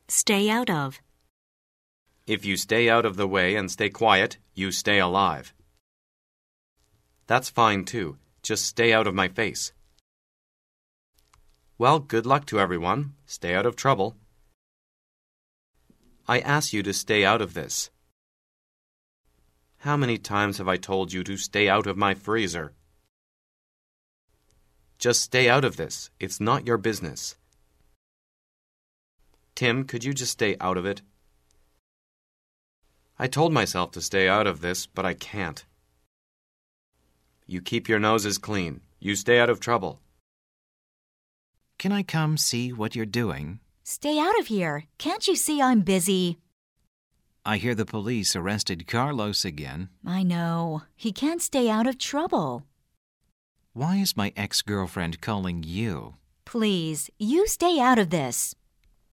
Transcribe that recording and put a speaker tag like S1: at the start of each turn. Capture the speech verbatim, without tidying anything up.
S1: stay out of.
S2: If you stay out of the way and stay quiet, you stay alive. That's fine too. Just stay out of my face. Well, good luck to everyone. Stay out of trouble. I ask you to stay out of this. How many times have I told you to stay out of my freezer? Just stay out of this. It's not your business. Tim, could you just stay out of it? I told myself to stay out of this, but I can't. You keep your noses clean. You stay out of trouble.
S3: Can I come see what you're doing?
S1: Stay out of here. Can't you see I'm busy?
S3: I hear the police arrested Carlos again.
S1: I know. He can't stay out of trouble.
S3: Why is my ex-girlfriend calling you?
S1: Please, you stay out of this.